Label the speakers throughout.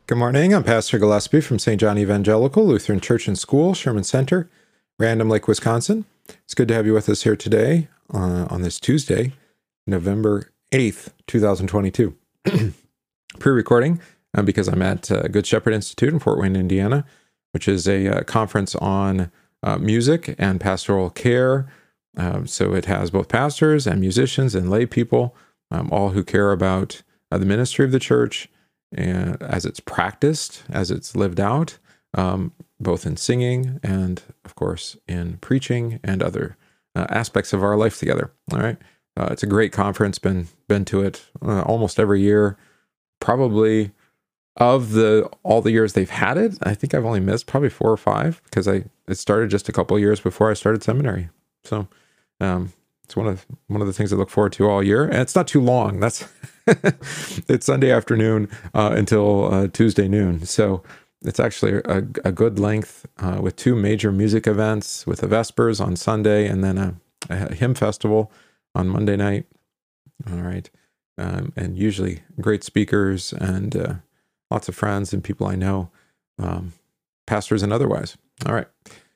Speaker 1: Good morning. I'm Pastor Gillespie from St. John Evangelical Lutheran Church and School, Sherman Center, Random Lake, Wisconsin. It's good to have you with us here today on this Tuesday, November 8th, 2022. Pre-recording because I'm at Good Shepherd Institute in Fort Wayne, Indiana, which is a conference on music and pastoral care. So it has both pastors and musicians and lay people, all who care about the ministry of the church, and as it's practiced, as it's lived out, both in singing and, of course, in preaching and other aspects of our life together. All right, it's a great conference. Been to it almost every year. Probably of all the years they've had it, I think I've only missed probably 4 or 5 because it started just a couple of years before I started seminary. So it's one of the things I look forward to all year, and it's not too long. That's it's Sunday afternoon until Tuesday noon. So it's actually a good length with 2 major music events, with the Vespers on Sunday and then a hymn festival on Monday night. All right. And usually great speakers and lots of friends and people I know, pastors and otherwise. All right.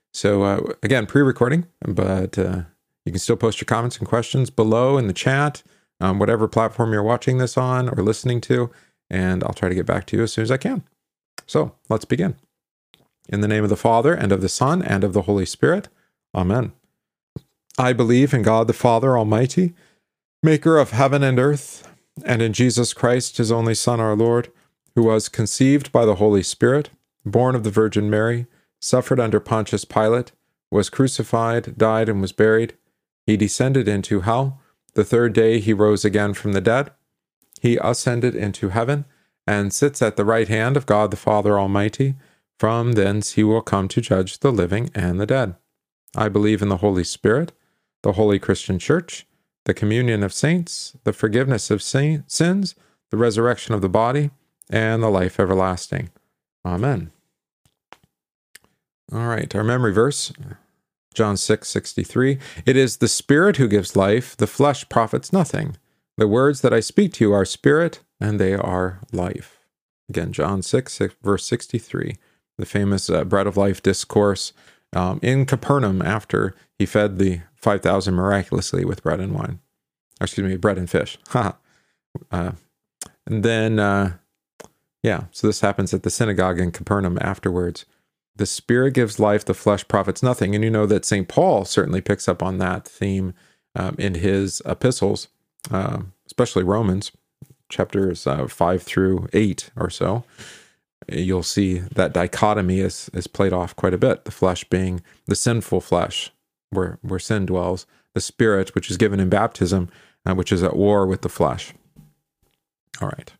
Speaker 1: So again, pre-recording, but you can still post your comments and questions below in the chat, whatever platform you're watching this on or listening to, and I'll try to get back to you as soon as I can. So let's begin. In the name of the Father, and of the Son, and of the Holy Spirit. Amen. I believe in God the Father Almighty, maker of heaven and earth, and in Jesus Christ, his only Son, our Lord, who was conceived by the Holy Spirit, born of the Virgin Mary, suffered under Pontius Pilate, was crucified, died, and was buried. He descended into hell. The 3rd day he rose again from the dead. He ascended into heaven and sits at the right hand of God the Father Almighty. From thence he will come to judge the living and the dead. I believe in the Holy Spirit, the holy Christian Church, the communion of saints, the forgiveness of sins, the resurrection of the body, and the life everlasting. Amen. All right, our memory verse, John 6:63. It is the Spirit who gives life, the flesh profits nothing. The words that I speak to you are spirit, and they are life. Again, John 6, verse 63, the famous bread of life discourse in Capernaum after he fed the 5,000 miraculously with bread and wine. Or, excuse me, bread and fish. And then, so this happens at the synagogue in Capernaum afterwards. The Spirit gives life, the flesh profits nothing. And you know that St. Paul certainly picks up on that theme in his epistles, especially Romans, chapters 5 through 8 or so. You'll see that dichotomy is played off quite a bit, the flesh being the sinful flesh, where sin dwells, the Spirit, which is given in baptism, which is at war with the flesh. All right.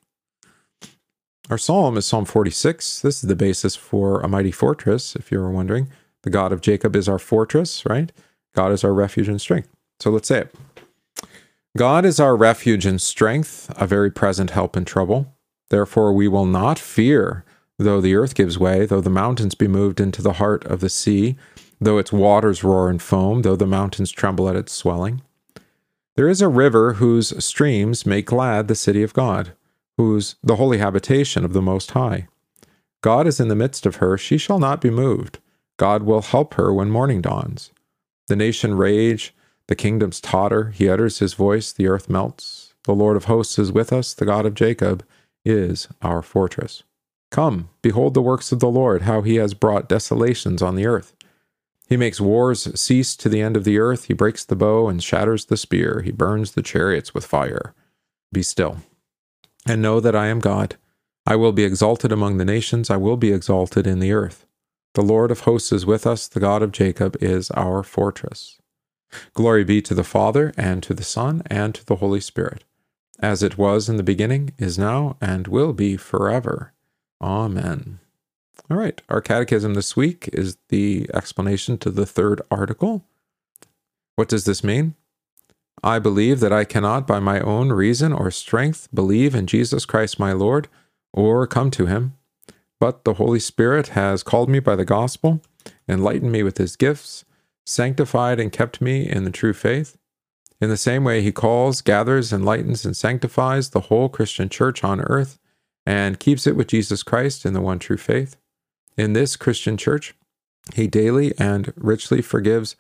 Speaker 1: Our psalm is Psalm 46. This is the basis for a mighty fortress, if you were wondering. The God of Jacob is our fortress, right? God is our refuge and strength. So let's say it. God is our refuge and strength, a very present help in trouble. Therefore we will not fear, though the earth gives way, though the mountains be moved into the heart of the sea, though its waters roar and foam, though the mountains tremble at its swelling. There is a river whose streams make glad the city of God, whose the holy habitation of the Most High. God is in the midst of her, she shall not be moved. God will help her when morning dawns. The nation rage, the kingdoms totter, he utters his voice, the earth melts. The Lord of hosts is with us, the God of Jacob is our fortress. Come, behold the works of the Lord, how he has brought desolations on the earth. He makes wars cease to the end of the earth, he breaks the bow and shatters the spear, he burns the chariots with fire. Be still, and know that I am God. I will be exalted among the nations, I will be exalted in the earth. The Lord of hosts is with us, the God of Jacob is our fortress. Glory be to the Father, and to the Son, and to the Holy Spirit, as it was in the beginning, is now, and will be forever. Amen. All right, our catechism this week is the explanation to the 3rd article. What does this mean? I believe that I cannot by my own reason or strength believe in Jesus Christ my Lord, or come to him, but the Holy Spirit has called me by the gospel, enlightened me with his gifts, sanctified and kept me in the true faith. In the same way he calls, gathers, enlightens, and sanctifies the whole Christian church on earth, and keeps it with Jesus Christ in the one true faith. In this Christian church, he daily and richly forgives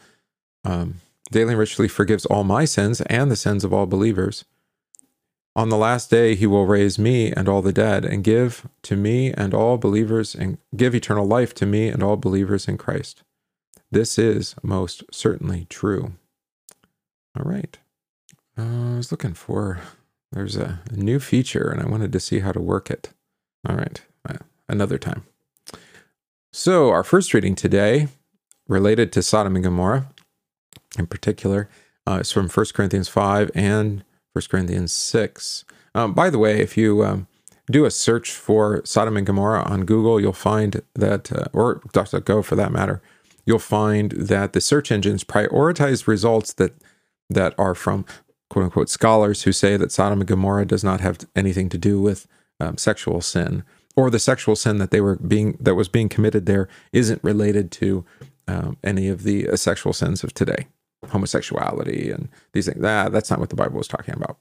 Speaker 1: all my sins and the sins of all believers. On the last day, he will raise me and all the dead, and give to me and all believers, and give eternal life to me and all believers in Christ. This is most certainly true. All right. I was looking for, there's a new feature, and I wanted to see how to work it. All right. Another time. So our first reading today, related to Sodom and Gomorrah in particular, is from 1 Corinthians 5 and 1 Corinthians 6. By the way, if you do a search for Sodom and Gomorrah on Google, you'll find that, or DuckDuckGo for that matter, you'll find that the search engines prioritize results that are from quote-unquote scholars who say that Sodom and Gomorrah does not have anything to do with sexual sin, or the sexual sin that was being committed there isn't related to any of the sexual sins of today, homosexuality and these things. That's not what the Bible was talking about.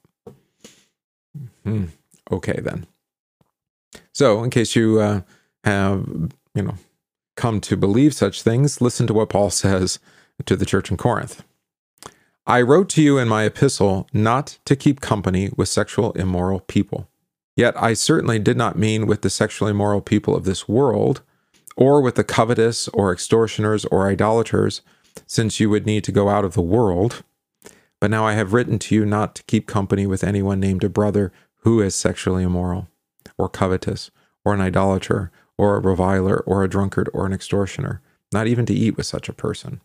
Speaker 1: Okay, then. So, in case you have come to believe such things, listen to what Paul says to the church in Corinth. I wrote to you in my epistle not to keep company with sexual immoral people. Yet I certainly did not mean with the sexually immoral people of this world, or with the covetous, or extortioners, or idolaters, since you would need to go out of the world. But now I have written to you not to keep company with anyone named a brother who is sexually immoral, or covetous, or an idolater, or a reviler, or a drunkard, or an extortioner, not even to eat with such a person.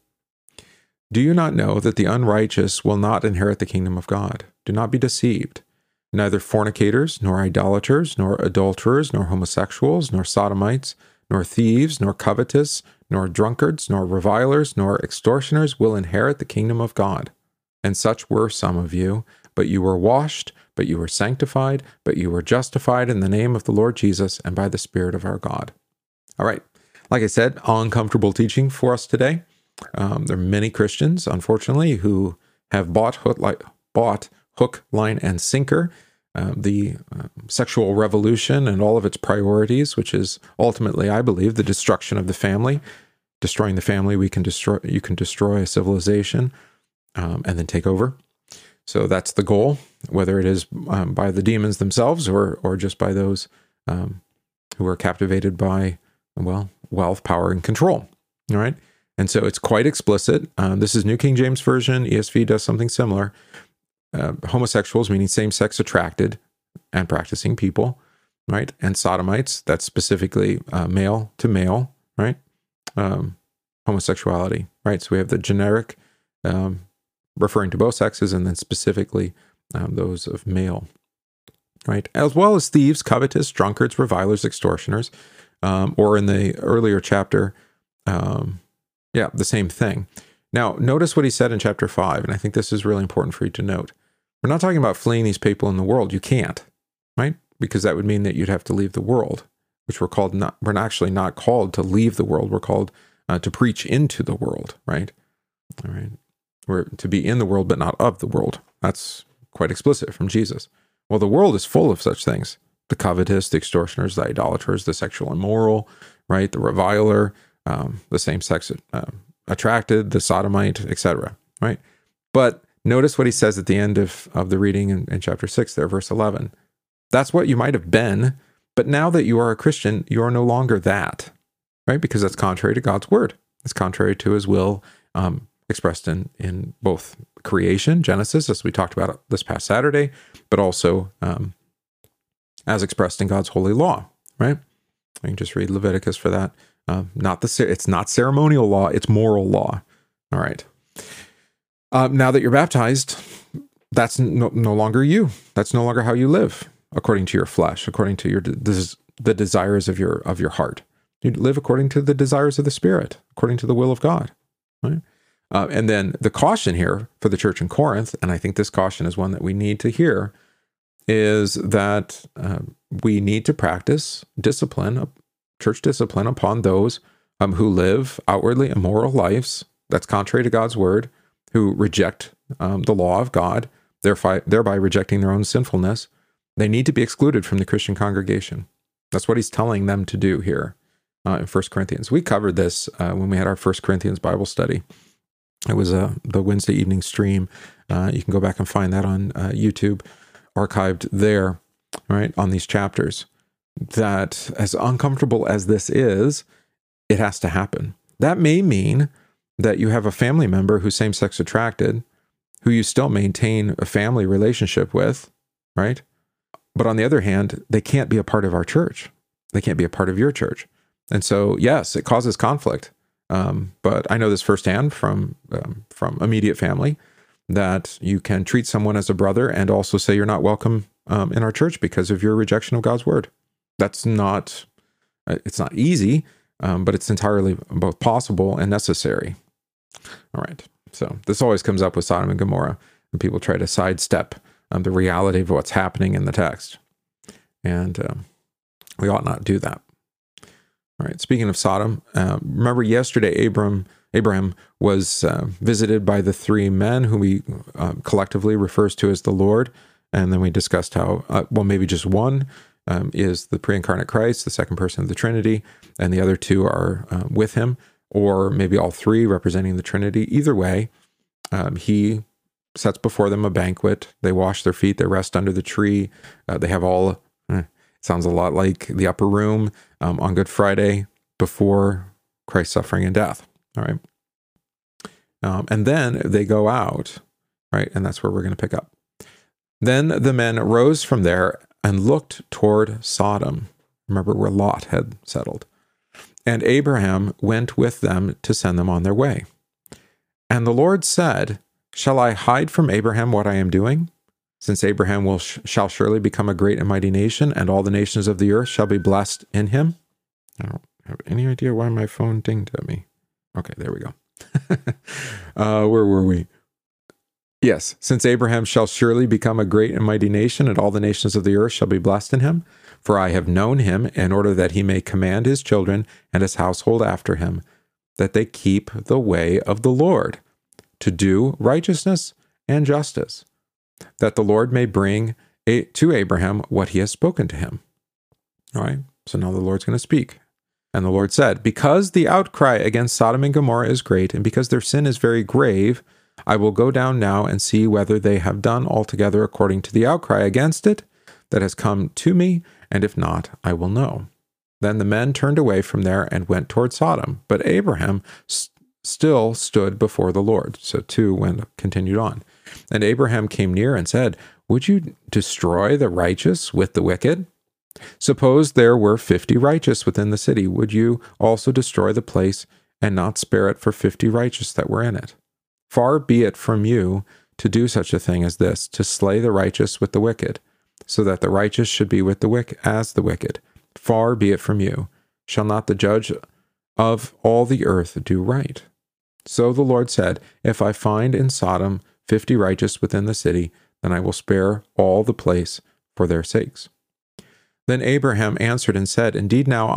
Speaker 1: Do you not know that the unrighteous will not inherit the kingdom of God? Do not be deceived. Neither fornicators, nor idolaters, nor adulterers, nor homosexuals, nor sodomites, nor thieves, nor covetous, nor drunkards, nor revilers, nor extortioners will inherit the kingdom of God. And such were some of you, but you were washed, but you were sanctified, but you were justified in the name of the Lord Jesus and by the Spirit of our God. All right. Like I said, uncomfortable teaching for us today. There are many Christians, unfortunately, who have bought hook, line, and sinker the sexual revolution and all of its priorities, which is ultimately, I believe, the destruction of the family. Destroying the family, you can destroy a civilization and then take over. So that's the goal, whether it is by the demons themselves or just by those who are captivated by, wealth, power, and control. All right. And so it's quite explicit. This is New King James Version. ESV does something similar. Homosexuals, meaning same-sex attracted and practicing people, right? And sodomites, that's specifically male to male, right? Homosexuality, right? So we have the generic referring to both sexes, and then specifically those of male, right? As well as thieves, covetous, drunkards, revilers, extortioners, or in the earlier chapter, the same thing. Now, notice what he said in chapter 5, and I think this is really important for you to note. We're not talking about fleeing these people in the world. You can't, right? Because that would mean that you'd have to leave the world, which we're actually not called to leave the world. We're called to preach into the world, right? All right. We're to be in the world, but not of the world. That's quite explicit from Jesus. Well, the world is full of such things. The covetous, the extortioners, the idolaters, the sexual immoral, right? The reviler, the same-sex attracted, the sodomite, etc., right? But notice what he says at the end of the reading in chapter 6 there, verse 11. That's what you might have been, but now that you are a Christian, you are no longer that, right? Because that's contrary to God's word. It's contrary to his will expressed in both creation, Genesis, as we talked about this past Saturday, but also as expressed in God's holy law, right? You can just read Leviticus for that. It's not ceremonial law, it's moral law. All right. Now that you're baptized, that's no longer you. That's no longer how you live, according to your flesh, according to the desires of your heart. You live according to the desires of the Spirit, according to the will of God. Right? And then the caution here for the church in Corinth, and I think this caution is one that we need to hear, is that we need to practice discipline, church discipline upon those who live outwardly immoral lives, that's contrary to God's word, who reject the law of God, thereby rejecting their own sinfulness, They need to be excluded from the Christian congregation. That's what he's telling them to do here in 1 Corinthians. We covered this when we had our 1 Corinthians Bible study. It was the Wednesday evening stream. You can go back and find that on YouTube, archived there, right, on these chapters. That as uncomfortable as this is, it has to happen. That may mean that you have a family member who's same-sex attracted, who you still maintain a family relationship with, right? But on the other hand, they can't be a part of our church. They can't be a part of your church. And so, yes, it causes conflict. But I know this firsthand from immediate family, that you can treat someone as a brother and also say you're not welcome in our church because of your rejection of God's word. That's not, it's not easy, but it's entirely both possible and necessary. All right. So this always comes up with Sodom and Gomorrah, and people try to sidestep the reality of what's happening in the text. And we ought not do that. All right. Speaking of Sodom, remember yesterday Abraham was visited by the three men whom he collectively refers to as the Lord. And then we discussed how, maybe just one is the pre-incarnate Christ, the second person of the Trinity, and the other two are with him, or maybe all three representing the Trinity. Either way, he sets before them a banquet. They wash their feet. They rest under the tree. They have all, sounds a lot like the upper room on Good Friday before Christ's suffering and death. All right. And then they go out, right? And that's where we're going to pick up. Then the men rose from there and looked toward Sodom. Remember where Lot had settled. And Abraham went with them to send them on their way. And the Lord said, "Shall I hide from Abraham what I am doing? Since Abraham shall surely become a great and mighty nation, and all the nations of the earth shall be blessed in him." I don't have any idea why my phone dinged at me. Okay, there we go. Where were we? Yes, since Abraham shall surely become a great and mighty nation, and all the nations of the earth shall be blessed in him. For I have known him in order that he may command his children and his household after him, that they keep the way of the Lord, to do righteousness and justice, that the Lord may bring to Abraham what he has spoken to him. All right, so now the Lord's going to speak. And the Lord said, "Because the outcry against Sodom and Gomorrah is great, and because their sin is very grave, I will go down now and see whether they have done altogether according to the outcry against it that has come to me, and if not, I will know." Then the men turned away from there and went toward Sodom, but Abraham still stood before the Lord. So continued on. And Abraham came near and said, "Would you destroy the righteous with the wicked? Suppose there were 50 righteous within the city. Would you also destroy the place and not spare it for 50 righteous that were in it? Far be it from you to do such a thing as this, to slay the righteous with the wicked, so that the righteous should be with the wicked as the wicked. Far be it from you. Shall not the judge of all the earth do right?" So the Lord said, "If I find in Sodom 50 righteous within the city, then I will spare all the place for their sakes." Then Abraham answered and said, "Indeed now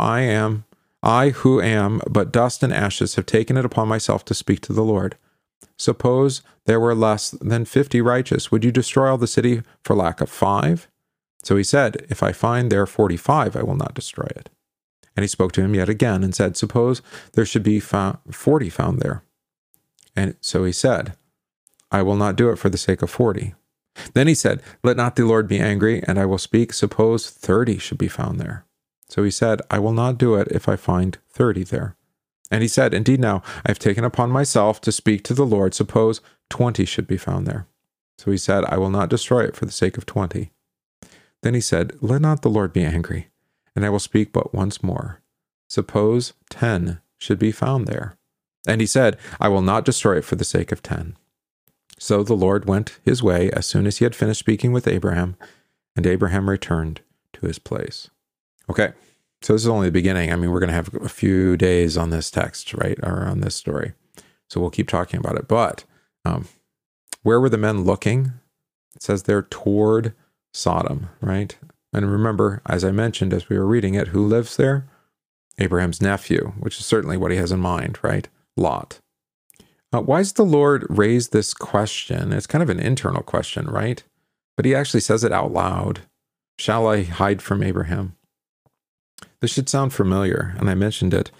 Speaker 1: I who am but dust and ashes have taken it upon myself to speak to the Lord. Suppose there were less than 50 righteous. Would you destroy all the city for lack of 5? So he said, "If I find there 45, I will not destroy it." And he spoke to him yet again and said, "Suppose there should be 40 found there." And so he said, "I will not do it for the sake of 40. Then he said, "Let not the Lord be angry, and I will speak. Suppose 30 should be found there." So he said, "I will not do it if I find 30 there." And he said, "Indeed now I have taken upon myself to speak to the Lord. Suppose 20 should be found there." So he said, "I will not destroy it for the sake of 20. Then he said, "Let not the Lord be angry, and I will speak but once more. Suppose 10 should be found there." And he said, "I will not destroy it for the sake of 10. So the Lord went his way as soon as he had finished speaking with Abraham, and Abraham returned to his place. Okay, so this is only the beginning. I mean, we're going to have a few days on this text, right, or on this story. So we'll keep talking about it. But where were the men looking? It says they're toward Sodom, right? And remember, as I mentioned, as we were reading it, who lives there? Abraham's nephew, which is certainly what he has in mind, right? Lot. Why does the Lord raise this question? It's kind of an internal question, right? But he actually says it out loud. Shall I hide from Abraham? This should sound familiar, and I mentioned it.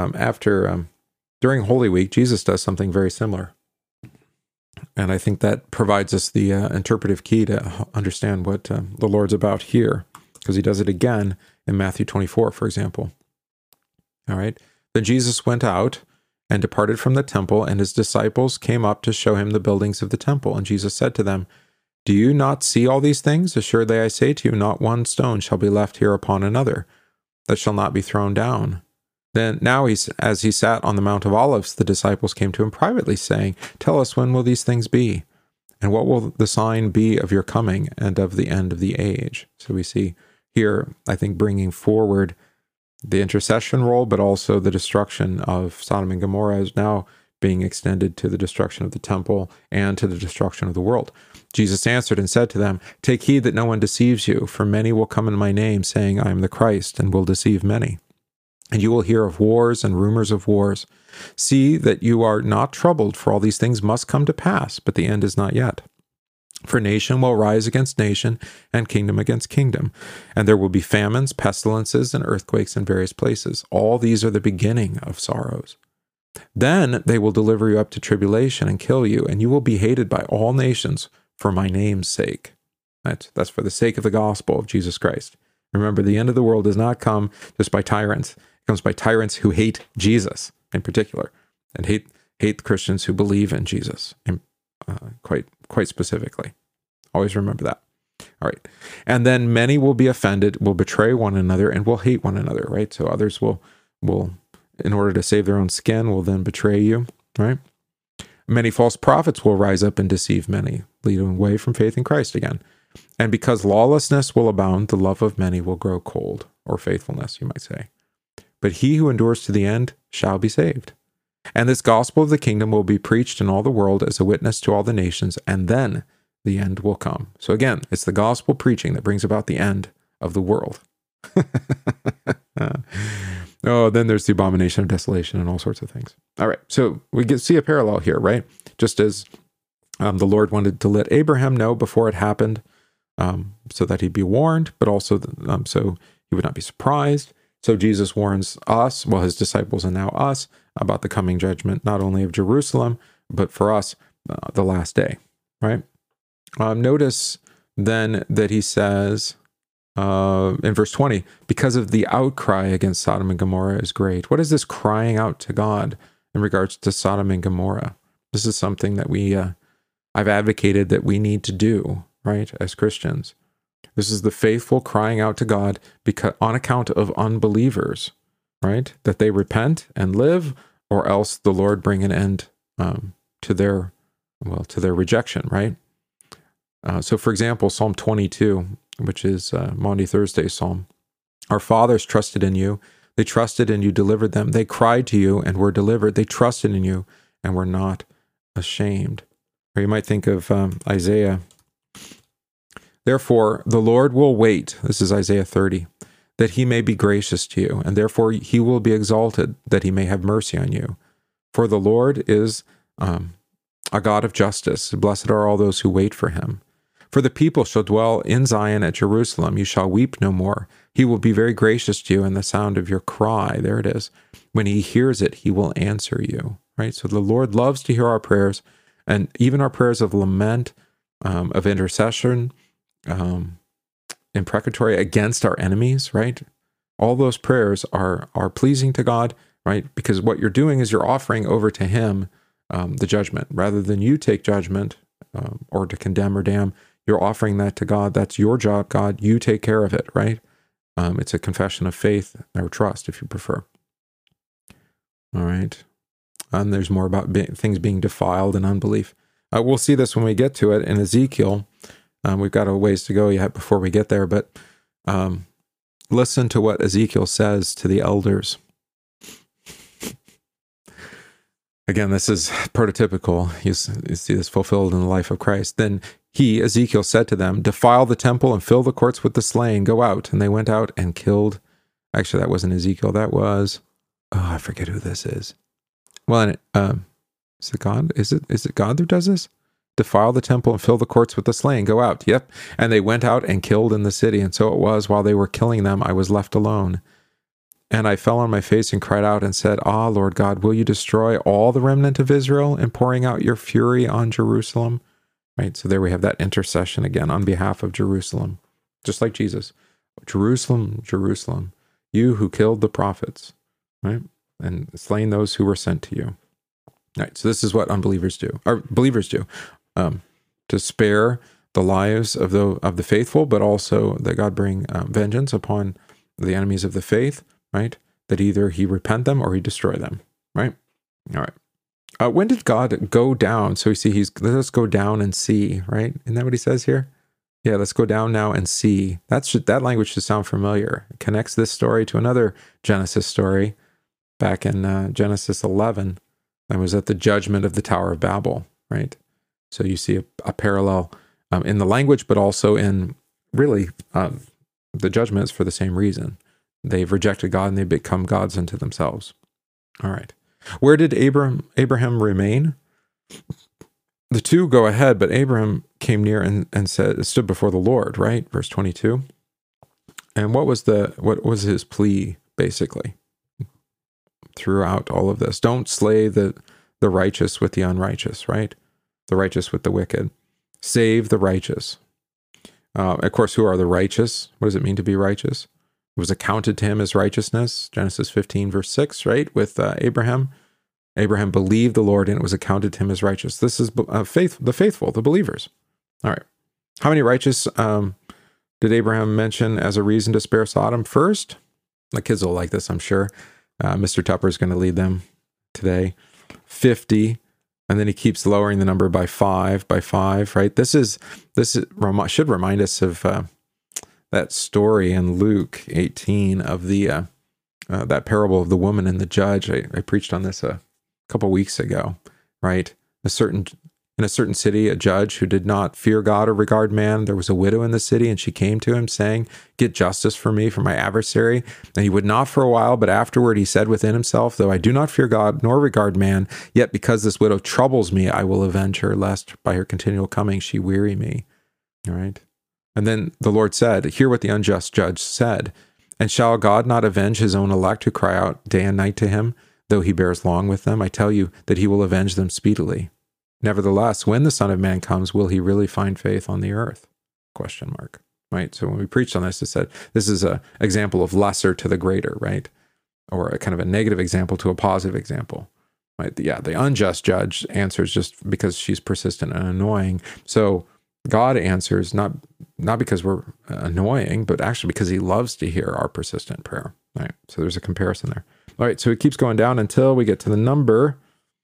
Speaker 1: During Holy Week, Jesus does something very similar. And I think that provides us the interpretive key to understand what the Lord's about here, because he does it again in Matthew 24, for example. All right. Then Jesus went out and departed from the temple, and his disciples came up to show him the buildings of the temple. And Jesus said to them, "Do you not see all these things? Assuredly I say to you, not one stone shall be left here upon another, that shall not be thrown down." Then now, as he sat on the Mount of Olives, the disciples came to him privately, saying, "Tell us, when will these things be? And what will the sign be of your coming and of the end of the age?" So we see here, I think, bringing forward the intercession role, but also the destruction of Sodom and Gomorrah is now being extended to the destruction of the temple and to the destruction of the world. Jesus answered and said to them, "Take heed that no one deceives you, for many will come in my name, saying, 'I am the Christ,' and will deceive many. And you will hear of wars and rumors of wars. See that you are not troubled, for all these things must come to pass, but the end is not yet. For nation will rise against nation, and kingdom against kingdom. And there will be famines, pestilences, and earthquakes in various places. All these are the beginning of sorrows. Then they will deliver you up to tribulation and kill you, and you will be hated by all nations for my name's sake." That's for the sake of the gospel of Jesus Christ. Remember, the end of the world does not come just by tyrants. It comes by tyrants who hate Jesus in particular, and hate Christians who believe in Jesus, and quite specifically. Always remember that. All right. And then many will be offended, will betray one another, and will hate one another, right? So others will, in order to save their own skin, will then betray you, right? Many false prophets will rise up and deceive many, leading away from faith in Christ again. And because lawlessness will abound, the love of many will grow cold, or faithfulness, you might say. But he who endures to the end shall be saved. And this gospel of the kingdom will be preached in all the world as a witness to all the nations, and then the end will come. So again, it's the gospel preaching that brings about the end of the world. Oh, then there's the abomination of desolation and all sorts of things. All right, so we can see a parallel here, right? Just as the Lord wanted to let Abraham know before it happened, so that he'd be warned, but also so he would not be surprised. So Jesus warns us, well, his disciples and now us, about the coming judgment, not only of Jerusalem, but for us, the last day, right? Notice then that he says in verse 20, because of the outcry against Sodom and Gomorrah is great. What is this crying out to God in regards to Sodom and Gomorrah? This is something that I've advocated that we need to do, right, as Christians. This is the faithful crying out to God because on account of unbelievers, right, that they repent and live, or else the Lord bring an end to their rejection, right? So, for example, Psalm 22, which is Maundy Thursday's psalm. Our fathers trusted in you. They trusted and you delivered them. They cried to you and were delivered. They trusted in you and were not ashamed. Or you might think of Isaiah. Therefore, the Lord will wait, this is Isaiah 30, that he may be gracious to you, and therefore he will be exalted, that he may have mercy on you. For the Lord is a God of justice. Blessed are all those who wait for him. For the people shall dwell in Zion at Jerusalem. You shall weep no more. He will be very gracious to you in the sound of your cry. There it is. When he hears it, he will answer you. Right? So the Lord loves to hear our prayers, and even our prayers of lament, of intercession, imprecatory against our enemies, right? All those prayers are pleasing to God, right? Because what you're doing is you're offering over to him the judgment. Rather than you take judgment or to condemn or damn, you're offering that to God. That's your job, God. You take care of it, right? It's a confession of faith or trust, if you prefer. All right. And there's more about things being defiled and unbelief. We'll see this when we get to it in Ezekiel. We've got a ways to go yet before we get there, but listen to what Ezekiel says to the elders. Again, this is prototypical. You see this fulfilled in the life of Christ. Then he, Ezekiel, said to them, defile the temple and fill the courts with the slain. Go out. And they went out and killed. Actually, that wasn't Ezekiel. That was, I forget who this is. Well, is it God? Is it God who does this? defile the temple and fill the courts with the slain. Go out. Yep. And they went out and killed in the city. And so it was, while they were killing them, I was left alone. And I fell on my face and cried out and said, Ah, Lord God, will you destroy all the remnant of Israel in pouring out your fury on Jerusalem? Right. So there we have that intercession again on behalf of Jerusalem, just like Jesus. Jerusalem, Jerusalem, you who killed the prophets, right? And slain those who were sent to you. Right. So this is what unbelievers do, or believers do, to spare the lives of the faithful, but also that God bring vengeance upon the enemies of the faith, right? That either he repent them or he destroy them, right? All right. When did God go down? So we see let us go down and see, right? Isn't that what he says here? Yeah, let's go down now and see. That language should sound familiar. It connects this story to another Genesis story back in Genesis 11. That was at the judgment of the Tower of Babel, right? So you see a parallel in the language, but also in really the judgments for the same reason. They've rejected God and they become gods unto themselves. All right. Where did Abraham remain? The two go ahead, but Abraham came near and stood before the Lord, right? Verse 22. And what was his plea, basically, throughout all of this? Don't slay the righteous with the unrighteous, right? The righteous with the wicked. Save the righteous. Of course, who are the righteous? What does it mean to be righteous? It was accounted to him as righteousness. Genesis 15, verse 6, right? With Abraham. Abraham believed the Lord and it was accounted to him as righteous. This is the faithful, the believers. All right. How many righteous did Abraham mention as a reason to spare Sodom? First, the kids will like this, I'm sure. Mr. Tupper is going to lead them today. 50. And then he keeps lowering the number by five, right? This should remind us of that story in Luke 18 of that parable of the woman and the judge. I preached on this a couple weeks ago, right? In a certain city, a judge who did not fear God or regard man. There was a widow in the city, and she came to him saying, "Get justice for me, for my adversary." And he would not for a while, but afterward he said within himself, "Though I do not fear God nor regard man, yet because this widow troubles me, I will avenge her, lest by her continual coming she weary me." All right. And then the Lord said, "Hear what the unjust judge said. And shall God not avenge his own elect who cry out day and night to him, though he bears long with them? I tell you that he will avenge them speedily. Nevertheless, when the Son of Man comes, will he really find faith on the earth?" ? Right? So when we preached on this, it said this is an example of lesser to the greater, right? Or a kind of a negative example to a positive example. Right? The unjust judge answers just because she's persistent and annoying. So God answers not because we're annoying, but actually because he loves to hear our persistent prayer. Right? So there's a comparison there. All right, so it keeps going down until we get to the number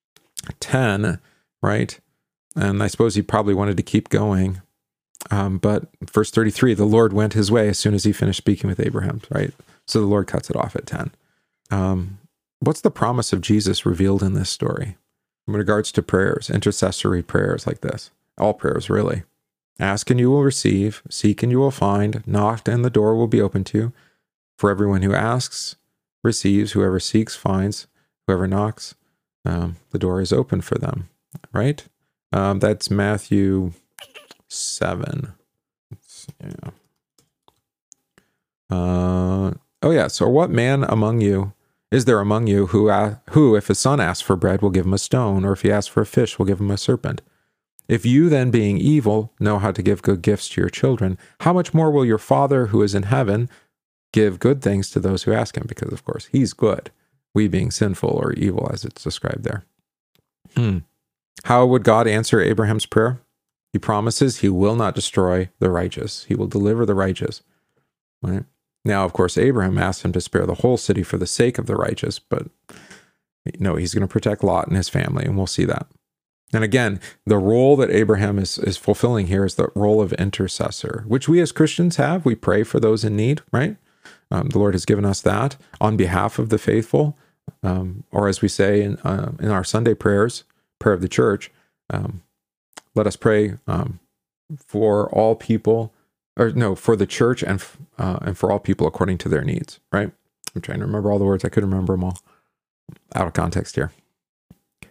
Speaker 1: 10, right? And I suppose he probably wanted to keep going. But verse 33, the Lord went his way as soon as he finished speaking with Abraham, right? So the Lord cuts it off at 10. What's the promise of Jesus revealed in this story in regards to prayers, intercessory prayers like this? All prayers, really. Ask and you will receive, seek and you will find, knock and the door will be open to you. For everyone who asks, receives, whoever seeks, finds, whoever knocks, the door is open for them, right? That's Matthew 7. Yeah. So what man among you is there among you who, if his son asks for bread, will give him a stone, or if he asks for a fish, will give him a serpent? If you then, being evil, know how to give good gifts to your children, how much more will your Father who is in heaven give good things to those who ask him? Because, of course, he's good. We being sinful or evil, as it's described there. How would God answer Abraham's prayer? He promises he will not destroy the righteous. He will deliver the righteous. Right? Now, of course, Abraham asked him to spare the whole city for the sake of the righteous, but no, he's going to protect Lot and his family, and we'll see that. And again, the role that Abraham is fulfilling here is the role of intercessor, which we as Christians have. We pray for those in need, right? The Lord has given us that on behalf of the faithful, or as we say in our Sunday prayers, prayer of the church, let us pray for all people, for the church and for all people according to their needs, right? I'm trying to remember all the words. I could remember them all out of context here.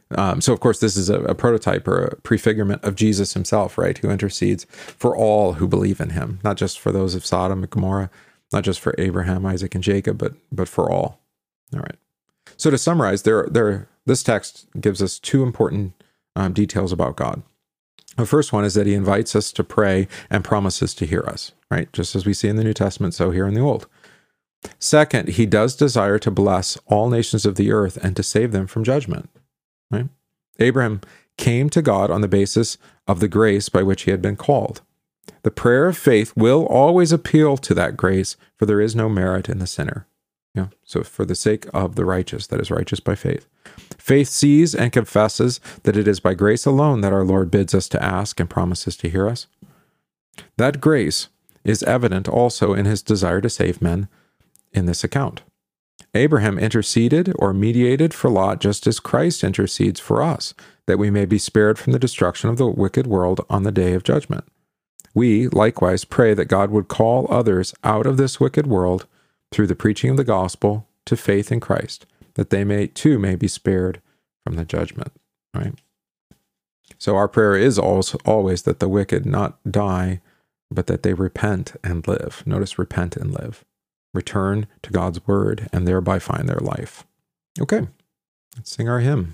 Speaker 1: So, of course, this is a prototype or a prefigurement of Jesus himself, right? Who intercedes for all who believe in him, not just for those of Sodom and Gomorrah, not just for Abraham, Isaac, and Jacob, but for all. All right. So to summarize, this text gives us two important details about God. The first one is that he invites us to pray and promises to hear us, right? Just as we see in the New Testament, so here in the Old. Second, he does desire to bless all nations of the earth and to save them from judgment, right? Abraham came to God on the basis of the grace by which he had been called. The prayer of faith will always appeal to that grace, for there is no merit in the sinner. So for the sake of the righteous, that is righteous by faith. Faith sees and confesses that it is by grace alone that our Lord bids us to ask and promises to hear us. That grace is evident also in his desire to save men in this account. Abraham interceded or mediated for Lot just as Christ intercedes for us, that we may be spared from the destruction of the wicked world on the day of judgment. We likewise pray that God would call others out of this wicked world through the preaching of the gospel to faith in Christ, that they may be spared from the judgment, right? So our prayer is always that the wicked not die, but that they repent and live. Notice repent and live. Return to God's word and thereby find their life. Okay, let's sing our hymn.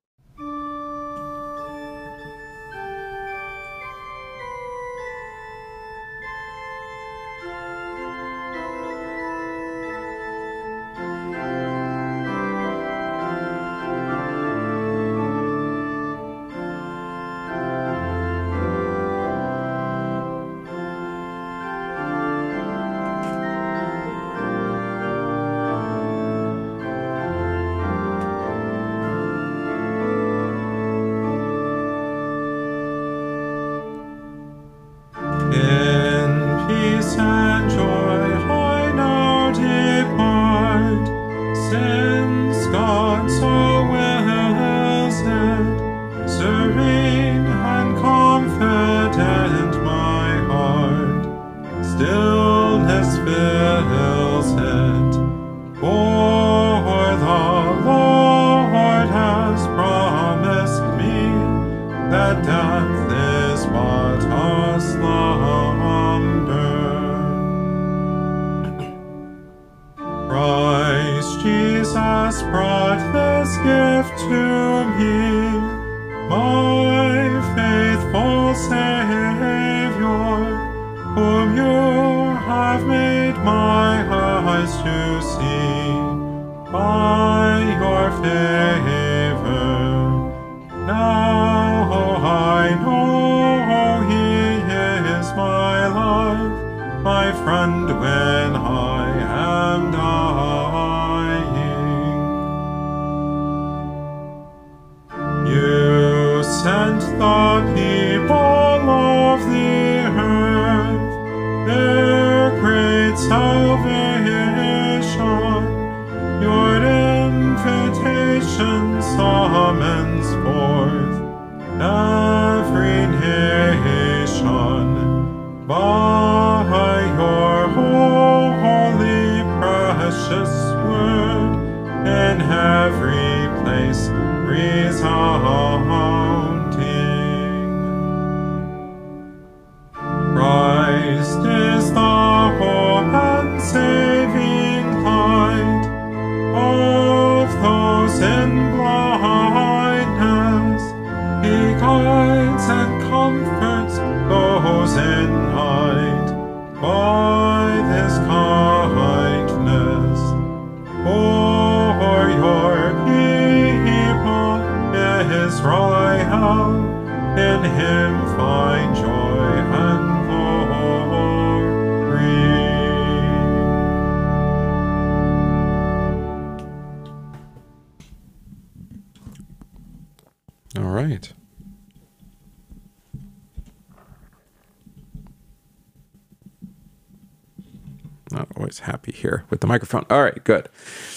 Speaker 1: Not always happy here with the microphone. All right, good.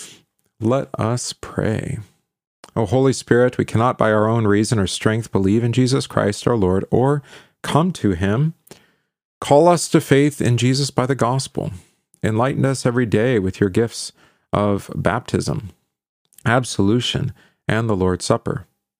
Speaker 1: Let us pray. O Holy Spirit, we cannot by our own reason or strength believe in Jesus Christ our Lord or come to him. Call us to faith in Jesus by the gospel. Enlighten us every day with your gifts of baptism, absolution, and the Lord's Supper.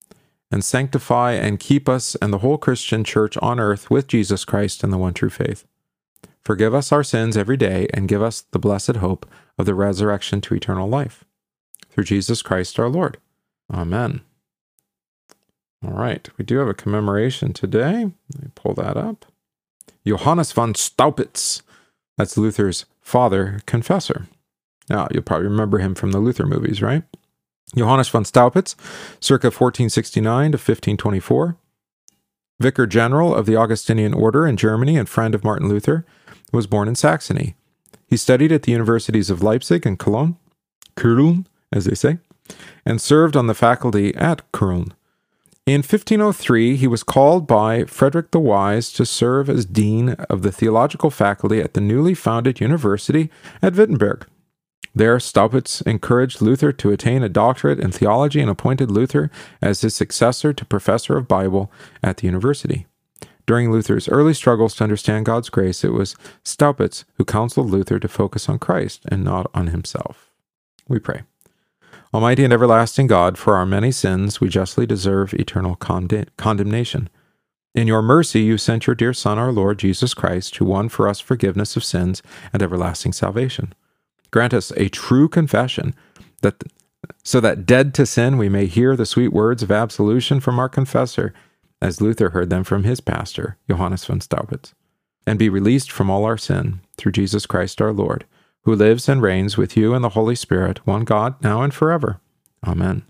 Speaker 1: and sanctify and keep us and the whole Christian church on earth with Jesus Christ and the one true faith. Forgive us our sins every day and give us the blessed hope of the resurrection to eternal life. Through Jesus Christ our Lord. Amen. All right, we do have a commemoration today. Let me pull that up. Johannes von Staupitz. That's Luther's father confessor. Now, you'll probably remember him from the Luther movies, right? Johannes von Staupitz, circa 1469 to 1524. Vicar General of the Augustinian Order in Germany and friend of Martin Luther, was born in Saxony. He studied at the universities of Leipzig and Cologne, as they say, and served on the faculty at Cologne. In 1503, he was called by Frederick the Wise to serve as dean of the theological faculty at the newly founded university at Wittenberg. There, Staupitz encouraged Luther to attain a doctorate in theology and appointed Luther as his successor to professor of Bible at the university. During Luther's early struggles to understand God's grace, it was Staupitz who counseled Luther to focus on Christ and not on himself. We pray. Almighty and everlasting God, for our many sins we justly deserve eternal condemnation. In your mercy you sent your dear Son, our Lord Jesus Christ, who won for us forgiveness of sins and everlasting salvation. Grant us a true confession, so that dead to sin we may hear the sweet words of absolution from our confessor, as Luther heard them from his pastor, Johannes von Staupitz, and be released from all our sin, through Jesus Christ our Lord, who lives and reigns with you and the Holy Spirit, one God, now and forever. Amen.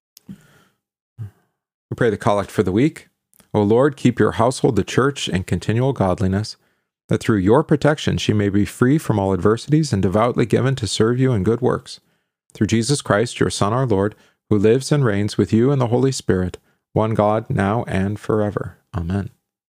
Speaker 1: We pray the collect for the week. O Lord, keep your household, the church, in continual godliness, that through your protection she may be free from all adversities and devoutly given to serve you in good works. Through Jesus Christ, your Son, our Lord, who lives and reigns with you and the Holy Spirit, one God, now and forever. Amen.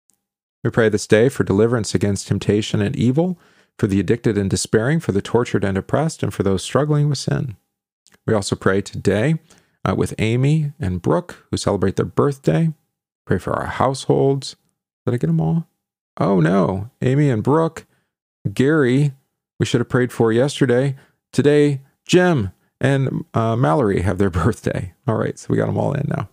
Speaker 1: We pray this day for deliverance against temptation and evil, for the addicted and despairing, for the tortured and oppressed, and for those struggling with sin. We also pray today with Amy and Brooke, who celebrate their birthday. Pray for our households. Did I get them all? Oh no, Amy and Brooke, Gary, we should have prayed for yesterday. Today, Jim and Mallory have their birthday. All right, so we got them all in now.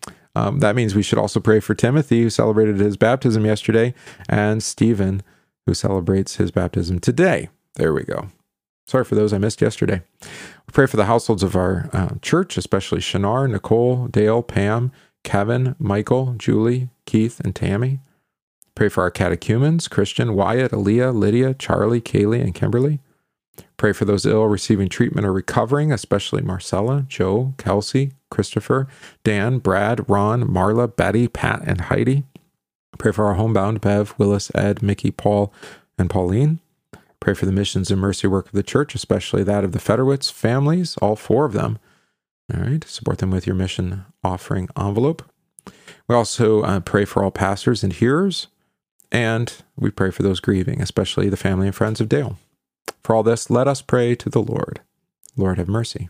Speaker 1: That means we should also pray for Timothy, who celebrated his baptism yesterday, and Stephen, who celebrates his baptism today. There we go. Sorry for those I missed yesterday. We pray for the households of our church, especially Shinar, Nicole, Dale, Pam, Kevin, Michael, Julie, Keith, and Tammy. Pray for our catechumens, Christian, Wyatt, Aaliyah, Lydia, Charlie, Kaylee, and Kimberly. Pray for those ill receiving treatment or recovering, especially Marcella, Joe, Kelsey, Christopher, Dan, Brad, Ron, Marla, Betty, Pat, and Heidi. Pray for our homebound Bev, Willis, Ed, Mickey, Paul, and Pauline. Pray for the missions and mercy work of the church, especially that of the Federwitz families, all 4 of them. All right, support them with your mission offering envelope. We also pray for all pastors and hearers, and we pray for those grieving, especially the family and friends of Dale. For all this, let us pray to the Lord. Lord, have mercy.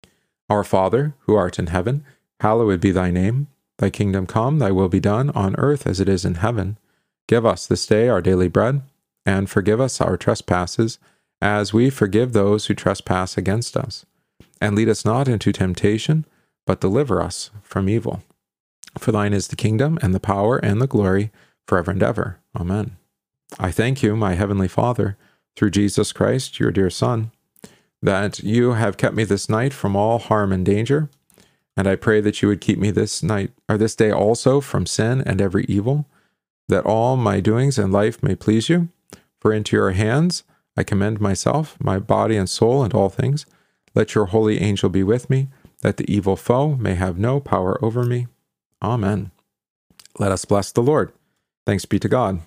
Speaker 1: Our Father, who art in heaven, hallowed be thy name. Thy kingdom come, thy will be done, on earth as it is in heaven. Give us this day our daily bread, and forgive us our trespasses, as we forgive those who trespass against us. And lead us not into temptation, but deliver us from evil. For thine is the kingdom, and the power, and the glory, forever and ever. Amen. I thank you, my heavenly Father, through Jesus Christ, your dear Son, that you have kept me this night from all harm and danger. And I pray that you would keep me this night, or this day also, from sin and every evil, that all my doings in life may please you. For into your hands I commend myself, my body and soul, and all things. Let your holy angel be with me, that the evil foe may have no power over me. Amen. Let us bless the Lord. Thanks be to God.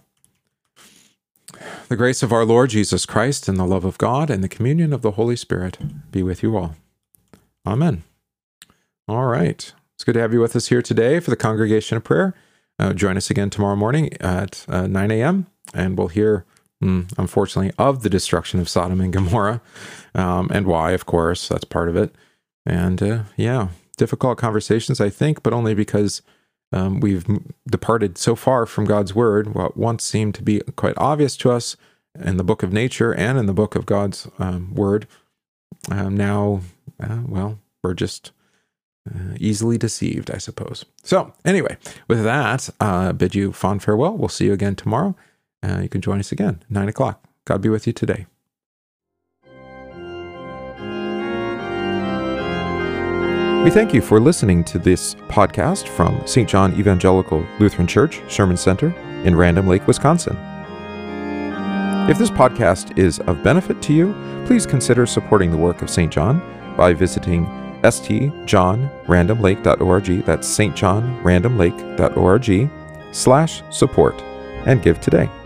Speaker 1: The grace of our Lord Jesus Christ, and the love of God, and the communion of the Holy Spirit be with you all. Amen. All right. It's good to have you with us here today for the Congregation of Prayer. Join us again tomorrow morning at 9 a.m., and we'll hear, unfortunately, of the destruction of Sodom and Gomorrah, and why, of course. That's part of it. And difficult conversations, I think, but only because we've departed so far from God's Word. What once seemed to be quite obvious to us in the book of nature and in the book of God's Word, now, we're just easily deceived, I suppose. So anyway, with that, bid you fond farewell. We'll see you again tomorrow. You can join us again, 9 o'clock. God be with you today. We thank you for listening to this podcast from St. John Evangelical Lutheran Church, Sherman Center in Random Lake, Wisconsin. If this podcast is of benefit to you, please consider supporting the work of St. John by visiting stjohnrandomlake.org. That's stjohnrandomlake.org/support and give today.